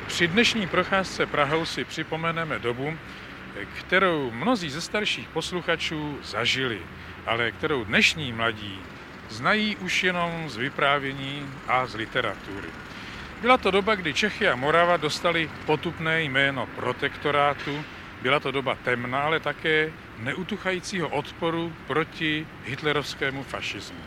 Při dnešní procházce Prahou si připomeneme dobu, kterou mnozí ze starších posluchačů zažili, ale kterou dnešní mladí znají už jenom z vyprávění a z literatury. Byla to doba, kdy Čechy a Morava dostali potupné jméno protektorátu, byla to doba temná, ale také neutuchajícího odporu proti hitlerovskému fašismu.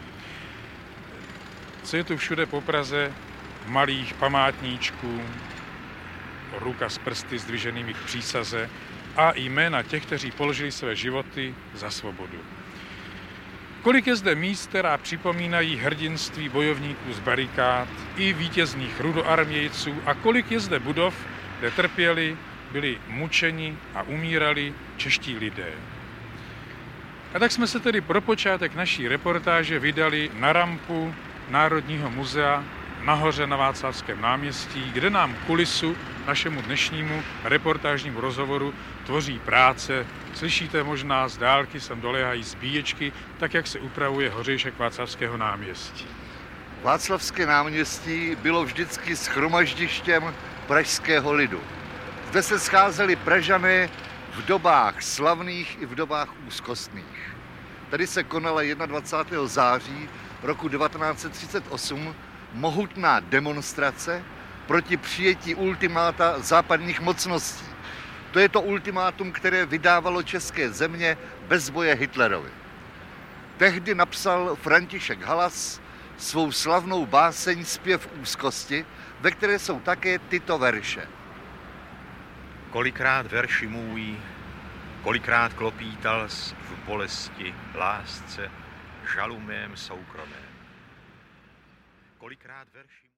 Co je tu všude po Praze malých památníčků, ruka s prsty zdviženými k přísaze a jména těch, kteří položili své životy za svobodu. Kolik je zde míst, která připomínají hrdinství bojovníků z barikád i vítězných rudoarmějců a kolik je zde budov, kde trpěli, byli mučeni a umírali čeští lidé. A tak jsme se tedy pro počátek naší reportáže vydali na rampu Národního muzea nahoře na Václavském náměstí, kde nám kulisu našemu dnešnímu reportážnímu rozhovoru tvoří práce. Slyšíte možná z dálky, sem doléhají zbíječky, tak jak se upravuje hořejšek Václavského náměstí. Václavské náměstí bylo vždycky shromaždištěm pražského lidu. Zde se scházeli Pražané v dobách slavných i v dobách úzkostných. Tady se konala 21. září roku 1938 mohutná demonstrace proti přijetí ultimáta západních mocností. To je to ultimátum, které vydávalo české země bez boje Hitlerovi. Tehdy napsal František Halas svou slavnou báseň Zpěv úzkosti, ve které jsou také tyto verše. Kolikrát verši můj, kolikrát klopítals v bolesti, lásce, žalu mém soukromém. Kolikrát verši